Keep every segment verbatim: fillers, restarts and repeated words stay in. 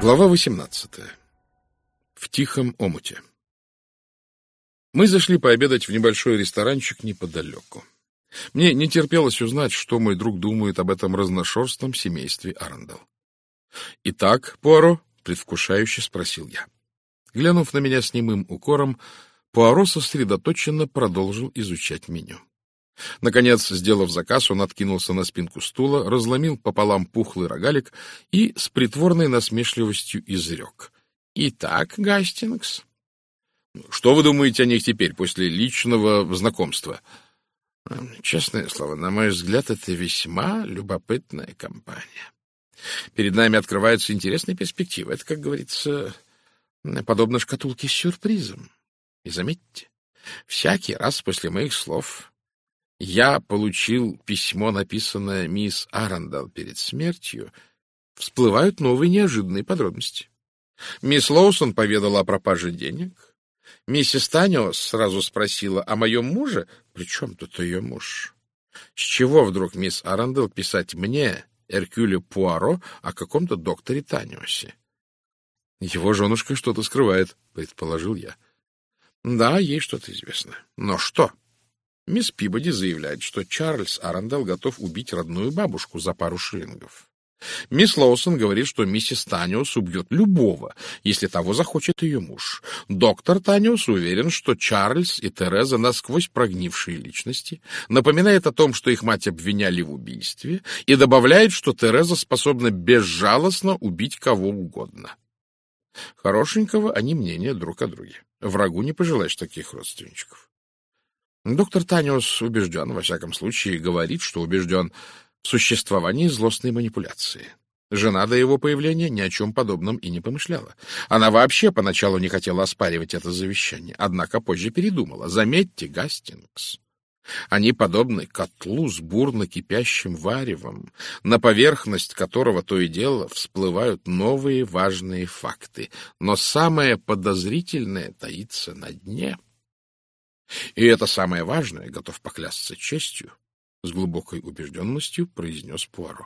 Глава восемнадцатая. В тихом омуте. Мы зашли пообедать в небольшой ресторанчик неподалеку. Мне не терпелось узнать, что мой друг думает об этом разношерстном семействе Арандел. «Итак, Пуаро?» — предвкушающе спросил я. Глянув на меня с немым укором, Пуаро сосредоточенно продолжил изучать меню. Наконец, сделав заказ, он откинулся на спинку стула, разломил пополам пухлый рогалик и с притворной насмешливостью изрек. «Итак, Гастингс, что вы думаете о них теперь, после личного знакомства?» «Честное слово, на мой взгляд, это весьма любопытная компания. Перед нами открываются интересные перспективы. Это, как говорится, подобно шкатулке с сюрпризом. И заметьте, всякий раз после моих слов... Я получил письмо, написанное мисс Арандел перед смертью. Всплывают новые неожиданные подробности. Мисс Лоусон поведала о пропаже денег. Миссис Таниос сразу спросила о моем муже. При чем тут ее муж? С чего вдруг мисс Арандел писать мне, Эркюлю Пуаро, о каком-то докторе Таниосе? Его женушка что-то скрывает, предположил я. Да, ей что-то известно. Но что? Мисс Пибоди заявляет, что Чарльз Арандел готов убить родную бабушку за пару шиллингов. Мисс Лоусон говорит, что миссис Таниос убьет любого, если того захочет ее муж. Доктор Таниос уверен, что Чарльз и Тереза насквозь прогнившие личности, напоминает о том, что их мать обвиняли в убийстве, и добавляет, что Тереза способна безжалостно убить кого угодно. Хорошенького они мнения друг о друге. Врагу не пожелаешь таких родственничков. Доктор Таниос убежден, во всяком случае, говорит, что убежден в существовании злостной манипуляции. Жена до его появления ни о чем подобном и не помышляла. Она вообще поначалу не хотела оспаривать это завещание, однако позже передумала. Заметьте, Гастингс, они подобны котлу с бурно кипящим варевом, на поверхность которого то и дело всплывают новые важные факты. Но самое подозрительное таится на дне. И это самое важное, готов поклясться честью, с глубокой убежденностью произнес Пуаро.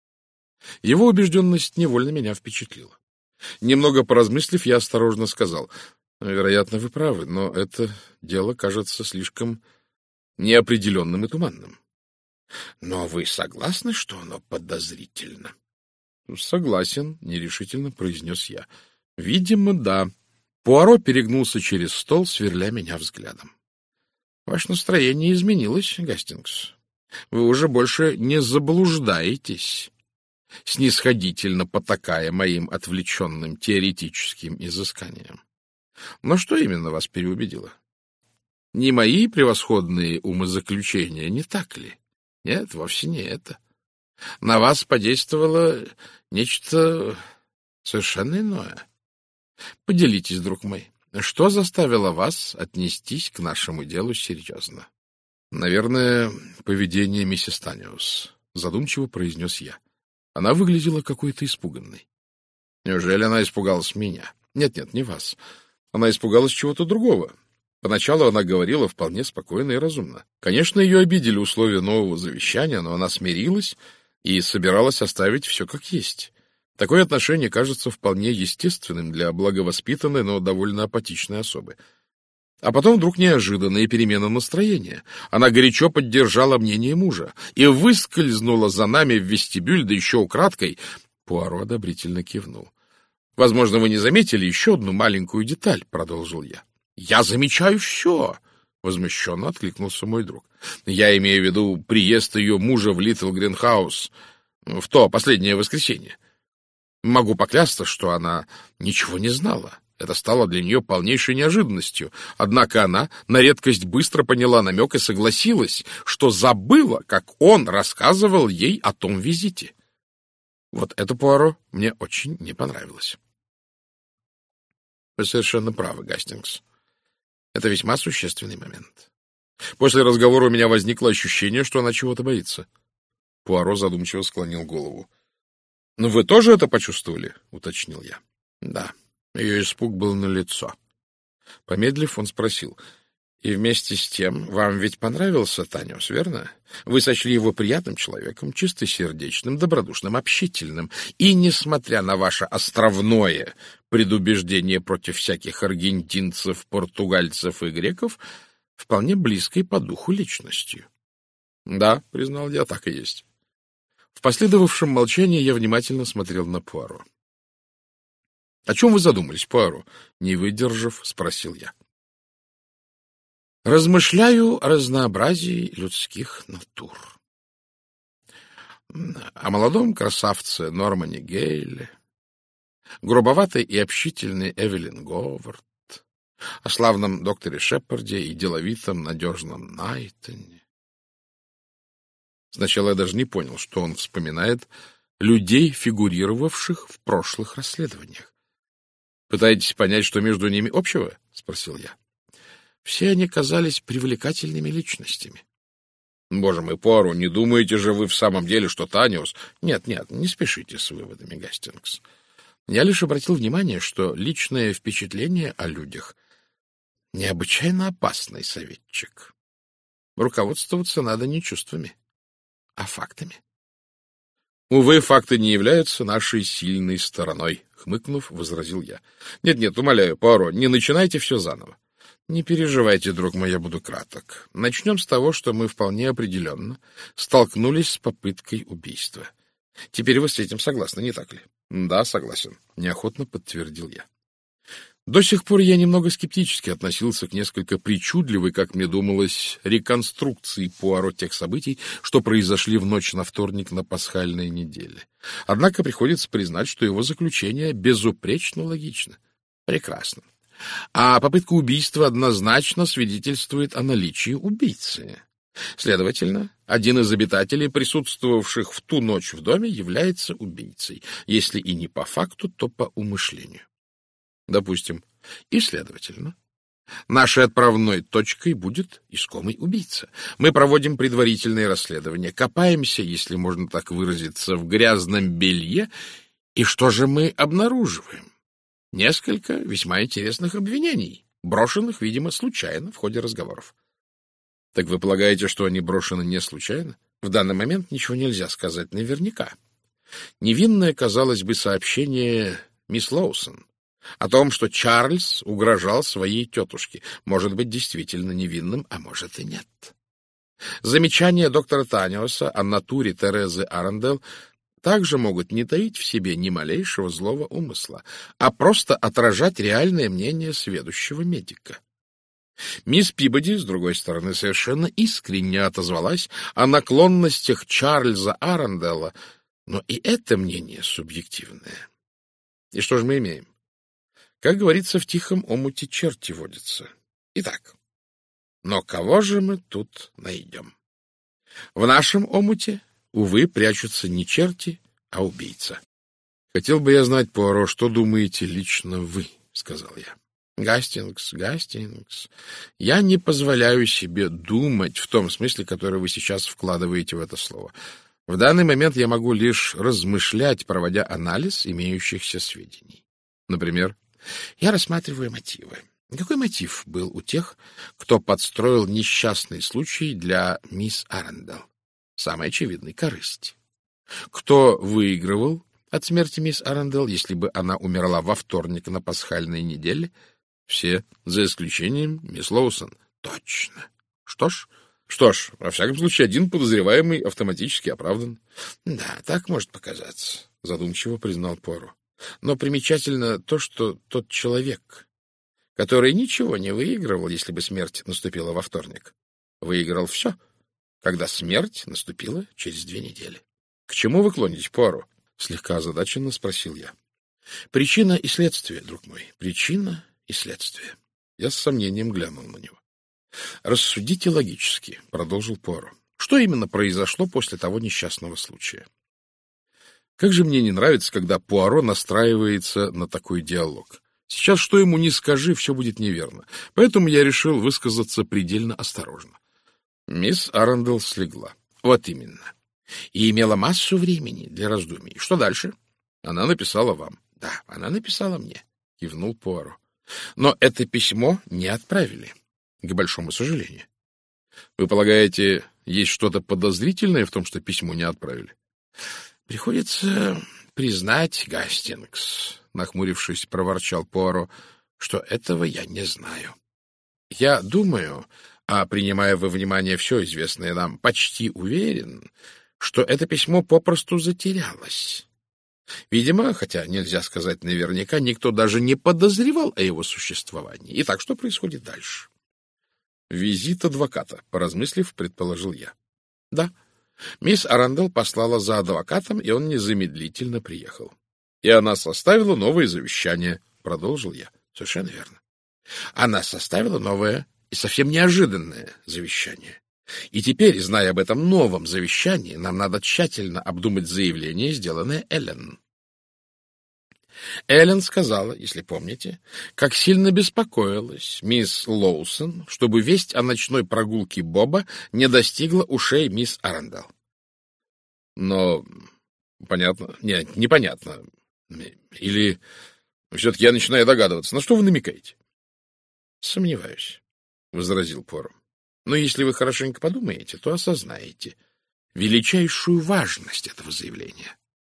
Его убежденность невольно меня впечатлила. Немного поразмыслив, я осторожно сказал: вероятно, вы правы, но это дело кажется слишком неопределенным и туманным. Но вы согласны, что оно подозрительно? Согласен, нерешительно произнес я. Видимо, да. Пуаро перегнулся через стол, сверля меня взглядом. Ваше настроение изменилось, Гастингс. Вы уже больше не заблуждаетесь, снисходительно потакая моим отвлеченным теоретическим изысканиям. Но что именно вас переубедило? Не мои превосходные умозаключения, не так ли? Нет, вовсе не это. На вас подействовало нечто совершенно иное. Поделитесь, друг мой. Что заставило вас отнестись к нашему делу серьезно? — Наверное, поведение миссис Таниос, — задумчиво произнес я. Она выглядела какой-то испуганной. — Неужели она испугалась меня? Нет-нет, не вас. Она испугалась чего-то другого. Поначалу она говорила вполне спокойно и разумно. Конечно, ее обидели условия нового завещания, но она смирилась и собиралась оставить все как есть. Такое отношение кажется вполне естественным для благовоспитанной, но довольно апатичной особы. А потом вдруг неожиданная перемена настроения. Она горячо поддержала мнение мужа и выскользнула за нами в вестибюль, да еще украдкой. Пуаро одобрительно кивнул. — Возможно, вы не заметили еще одну маленькую деталь, — продолжил я. — Я замечаю все, — возмущенно откликнулся мой друг. — Я имею в виду приезд ее мужа в Литл Гринхаус в то последнее воскресенье. Могу поклясться, что она ничего не знала. Это стало для нее полнейшей неожиданностью. Однако она на редкость быстро поняла намек и согласилась, что забыла, как он рассказывал ей о том визите. Вот это, Пуаро, мне очень не понравилось. Вы совершенно правы, Гастингс. Это весьма существенный момент. После разговора у меня возникло ощущение, что она чего-то боится. Пуаро задумчиво склонил голову. — Ну, вы тоже это почувствовали? — уточнил я. — Да, ее испуг был налицо. Помедлив, он спросил: И вместе с тем вам ведь понравился Таниус, верно? Вы сочли его приятным человеком, чистосердечным, добродушным, общительным. И, несмотря на ваше островное предубеждение против всяких аргентинцев, португальцев и греков, вполне близкой по духу личностью. Да, признал я, так и есть. В последовавшем молчании я внимательно смотрел на Пуаро. — О чем вы задумались, Пуаро? — не выдержав, спросил я. — Размышляю о разнообразии людских натур. О молодом красавце Нормане Гейле, грубоватой и общительной Эвелин Говард, о славном докторе Шепарде и деловитом, надежном Найтоне. Сначала я даже не понял, что он вспоминает людей, фигурировавших в прошлых расследованиях. — Пытаетесь понять, что между ними общего? — спросил я. Все они казались привлекательными личностями. — Боже мой, Пуаро, не думаете же вы в самом деле, что Таниус... Нет, нет, не спешите с выводами, Гастингс. Я лишь обратил внимание, что личное впечатление о людях — необычайно опасный советчик. Руководствоваться надо не чувствами, а фактами. Увы, факты не являются нашей сильной стороной, — хмыкнув, возразил я. Нет, — Нет-нет, умоляю, Пуаро, не начинайте все заново. Не переживайте, друг мой, я буду краток. Начнем с того, что мы вполне определенно столкнулись с попыткой убийства. Теперь вы с этим согласны, не так ли? — Да, согласен, — неохотно подтвердил я. До сих пор я немного скептически относился к несколько причудливой, как мне думалось, реконструкции Пуаро тех событий, что произошли в ночь на вторник на пасхальной неделе. Однако приходится признать, что его заключение безупречно логично. Прекрасно. А попытка убийства однозначно свидетельствует о наличии убийцы. Следовательно, один из обитателей, присутствовавших в ту ночь в доме, является убийцей, если и не по факту, то по умышлению. Допустим. И, следовательно, нашей отправной точкой будет искомый убийца. Мы проводим предварительные расследования, копаемся, если можно так выразиться, в грязном белье. И что же мы обнаруживаем? Несколько весьма интересных обвинений, брошенных, видимо, случайно в ходе разговоров. Так вы полагаете, что они брошены не случайно? В данный момент ничего нельзя сказать наверняка. Невинное, казалось бы, сообщение мисс Лоусон о том, что Чарльз угрожал своей тетушке, может быть действительно невинным, а может и нет. Замечания доктора Таниуса о натуре Терезы Арандел также могут не таить в себе ни малейшего злого умысла, а просто отражать реальное мнение сведущего медика. Мисс Пибоди, с другой стороны, совершенно искренне отозвалась о наклонностях Чарльза Арандела, но и это мнение субъективное. И что же мы имеем? Как говорится, в тихом омуте черти водятся. Итак, но кого же мы тут найдем? В нашем омуте, увы, прячутся не черти, а убийца. — Хотел бы я знать, Пуаро, что думаете лично вы, — сказал я. — Гастингс, Гастингс, я не позволяю себе думать в том смысле, который вы сейчас вкладываете в это слово. В данный момент я могу лишь размышлять, проводя анализ имеющихся сведений. Например, я рассматриваю мотивы. Какой мотив был у тех, кто подстроил несчастный случай для мисс Арандел? Самый очевидный — корысть. Кто выигрывал от смерти мисс Арандел, если бы она умерла во вторник на пасхальной неделе? Все, за исключением мисс Лоусон. Точно. Что ж, что ж, во всяком случае, один подозреваемый автоматически оправдан. Да, так может показаться, задумчиво признал Пуаро. Но примечательно то, что тот человек, который ничего не выигрывал, если бы смерть наступила во вторник, выиграл все, когда смерть наступила через две недели. — К чему вы клоните, Пуаро? — слегка озадаченно спросил я. — Причина и следствие, друг мой, причина и следствие. Я с сомнением глянул на него. — Рассудите логически, — продолжил Пуаро. — Что именно произошло после того несчастного случая? Как же мне не нравится, когда Пуаро настраивается на такой диалог. Сейчас что ему ни скажи, все будет неверно. Поэтому я решил высказаться предельно осторожно. Мисс Арандел слегла. Вот именно. И имела массу времени для раздумий. Что дальше? Она написала вам. Да, она написала мне, кивнул Пуаро. Но это письмо не отправили. к большому сожалению. Вы полагаете, есть что-то подозрительное в том, что письмо не отправили? Приходится признать, Гастингс, нахмурившись, проворчал Пуаро, что этого я не знаю. Я думаю, а принимая во внимание все известное нам, почти уверен, что это письмо попросту затерялось. Видимо, хотя нельзя сказать наверняка, никто даже не подозревал о его существовании. Итак, что происходит дальше? Визит адвоката, поразмыслив, предположил я. Да, мисс Арандел послала за адвокатом, и он незамедлительно приехал. И она составила новое завещание, продолжил я. Совершенно верно. Она составила новое и совсем неожиданное завещание. И теперь, зная об этом новом завещании, нам надо тщательно обдумать заявление, сделанное Эллен. Эллен сказала, если помните, как сильно беспокоилась мисс Лоусон, чтобы весть о ночной прогулке Боба не достигла ушей мисс Арандел. Но понятно, нет, непонятно. Или все-таки я начинаю догадываться. На что вы намекаете? Сомневаюсь, — возразил Пуаро. Но если вы хорошенько подумаете, то осознаете величайшую важность этого заявления.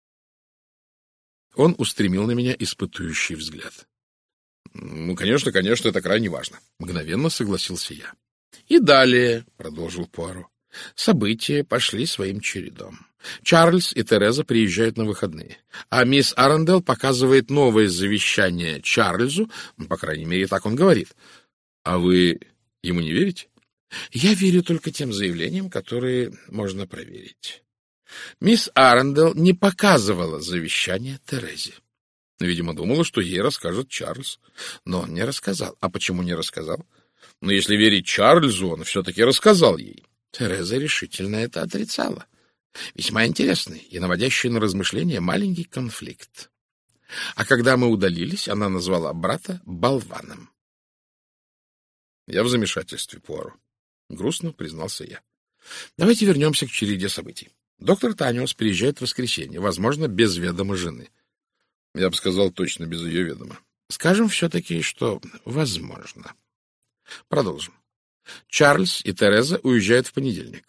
Он устремил на меня испытующий взгляд. — Ну, конечно, конечно, это крайне важно. Мгновенно согласился я. — И далее, — продолжил Пуаро, — события пошли своим чередом. Чарльз и Тереза приезжают на выходные, а мисс Арандел показывает новое завещание Чарльзу, по крайней мере, так он говорит. А вы ему не верите? Я верю только тем заявлениям, которые можно проверить. Мисс Арандел не показывала завещание Терезе. Видимо, думала, что ей расскажет Чарльз. Но он не рассказал. А почему не рассказал? Но если верить Чарльзу, он все-таки рассказал ей. Тереза решительно это отрицала. Весьма интересный и наводящий на размышления маленький конфликт. А когда мы удалились, она назвала брата болваном. Я в замешательстве, Пуаро. Грустно признался я. Давайте вернемся к череде событий. Доктор Таниус приезжает в воскресенье, возможно, без ведома жены. Я бы сказал, точно без ее ведома. Скажем все-таки, что возможно. Продолжим. Чарльз и Тереза уезжают в понедельник.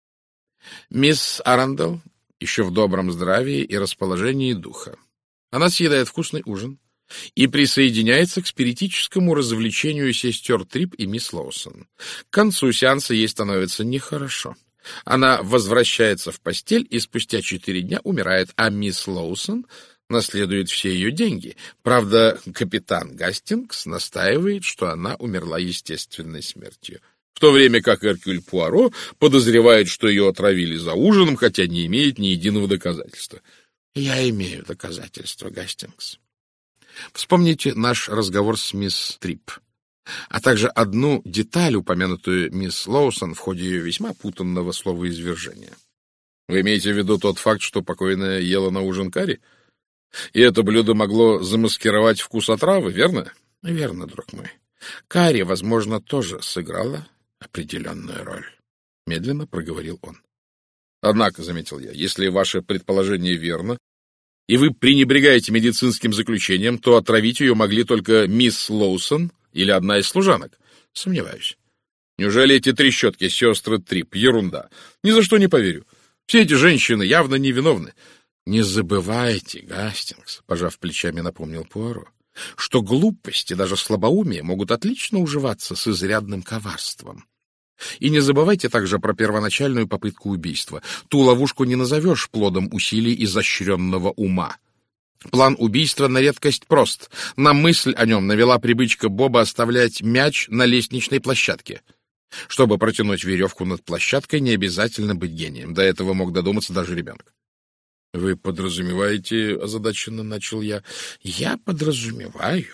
Мисс Арандел еще в добром здравии и расположении духа. Она съедает вкусный ужин и присоединяется к спиритическому развлечению сестер Трип и мисс Лоусон. К концу сеанса ей становится нехорошо. Она возвращается в постель и спустя четыре дня умирает, а мисс Лоусон наследует все ее деньги. Правда, капитан Гастингс настаивает, что она умерла естественной смертью, в то время как Эркюль Пуаро подозревает, что ее отравили за ужином, хотя не имеет ни единого доказательства. Я имею доказательства, Гастингс. Вспомните наш разговор с мисс Трип, а также одну деталь, упомянутую мисс Лоусон в ходе ее весьма путанного словоизвержения. Вы имеете в виду тот факт, что покойная ела на ужин карри? И это блюдо могло замаскировать вкус отравы, верно? Верно, друг мой. Карри, возможно, тоже сыграла определенную роль. Медленно проговорил он. Однако, заметил я, если ваше предположение верно, и вы пренебрегаете медицинским заключением, то отравить ее могли только мисс Лоусон или одна из служанок. Сомневаюсь. Неужели эти трещотки, сестры Трип, ерунда? Ни за что не поверю. Все эти женщины явно невиновны. Не забывайте, Гастингс, пожав плечами, напомнил Пуаро, что глупость и даже слабоумие могут отлично уживаться с изрядным коварством. И не забывайте также про первоначальную попытку убийства. Ту ловушку не назовешь плодом усилий изощренного ума. План убийства на редкость прост. На мысль о нем навела привычка Боба оставлять мяч на лестничной площадке. Чтобы протянуть веревку над площадкой, не обязательно быть гением. До этого мог додуматься даже ребенок. — Вы подразумеваете, — озадаченно начал я, — я подразумеваю,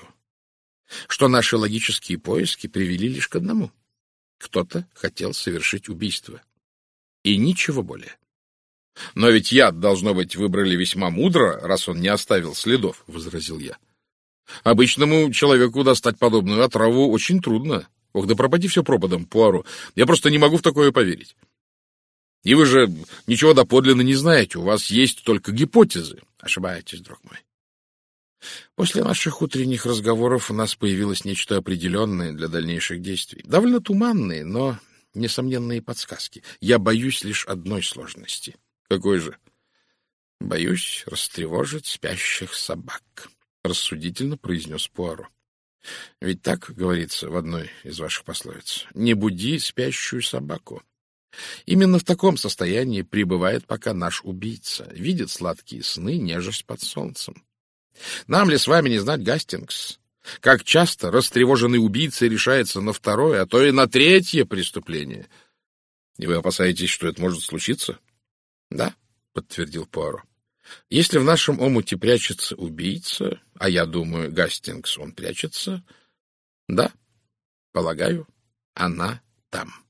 что наши логические поиски привели лишь к одному. Кто-то хотел совершить убийство. И ничего более. — Но ведь яд, должно быть, выбрали весьма мудро, раз он не оставил следов, — возразил я. — Обычному человеку достать подобную отраву очень трудно. Ох, да пропади все пропадом, Пуаро. Я просто не могу в такое поверить. И вы же ничего доподлинно не знаете, у вас есть только гипотезы. Ошибаетесь, друг мой. После наших утренних разговоров у нас появилось нечто определенное для дальнейших действий. Довольно туманные, но несомненные подсказки. Я боюсь лишь одной сложности. Какой же? Боюсь растревожить спящих собак, — рассудительно произнес Пуаро. Ведь так говорится в одной из ваших пословиц. Не буди спящую собаку. Именно в таком состоянии пребывает пока наш убийца. Видит сладкие сны, нежесть под солнцем. Нам ли с вами не знать, Гастингс, как часто растревоженный убийца решается на второе, а то и на третье преступление? И вы опасаетесь, что это может случиться? — Да, — подтвердил Пуаро. — Если в нашем омуте прячется убийца, а я думаю, Гастингс, он прячется, да, полагаю, она там.